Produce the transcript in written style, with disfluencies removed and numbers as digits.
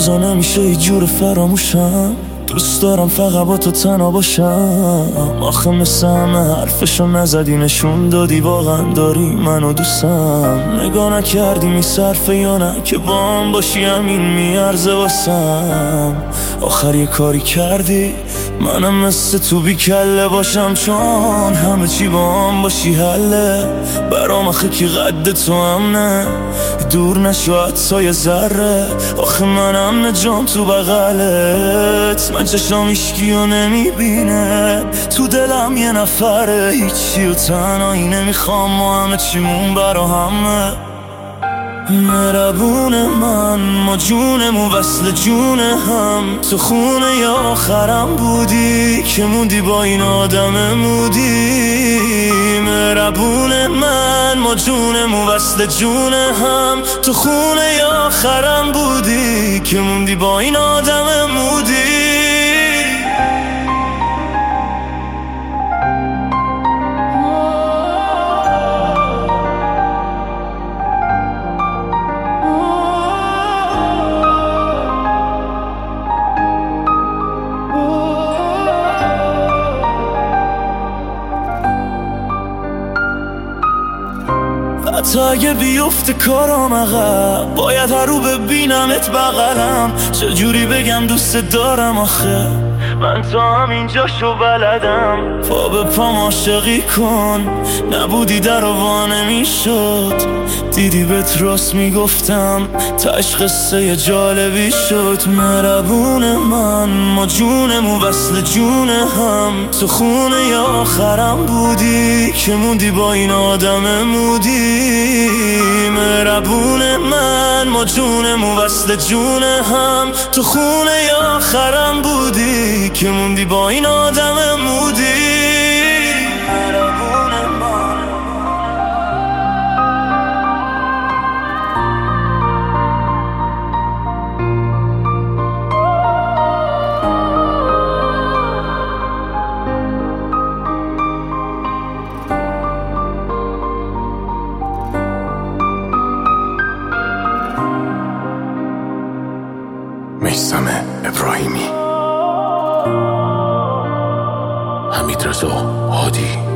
روزا نمیشه هیچ جور فراموشم. دوست دارم فقط با تو تنها باشم. آخه مثل همه حرفشو نزدی، نشون دادی واقعا داری منو دوستم. نگاه نکردی میصرفه یا نه که با هم باشی همین میارزه واسم. آخر یه کاری کردی منم مثل تو بی کله باشم، چون همه چی با هم باشی حله برام. آخه کی قد تو هم نه دور نشو حتی یه ذره. آخه منم نجام تو بغلت، من چشم ایشکیو نمیبینه، تو دلم یه نفره هیچی و تنهایی نمیخوام و همه چیمون برا همه. مهربون من ما جونمون وصل جون هم، تو خونه یا آخرم بودی که موندی با این آدم مودی. مهربون من ما جونمون وصل جون هم، تو خونه یا آخرم بودی که موندی با این آدم مودی. حتی اگه بیفته کارام عقب، باید هر رو ببینمت بغلم. چجوری بگم دوست دارم آخه من تا همینجاشو بلدم. پا به پام عاشقی کن، نبودی در و نمیشد. دیدی بهت راست میگفتم، تاش قصه جالبی شد. مهربون من ما جونمون وصل جون هم، تو خونه یا آخرم بودی که موندی با این آدم مودی. مهربون من ما جونمون وصل جون هم، تو خونه یا آخرم بودی که موندی با این آدم مودی. میثم ابراهیمی، حمیدرضا هادی.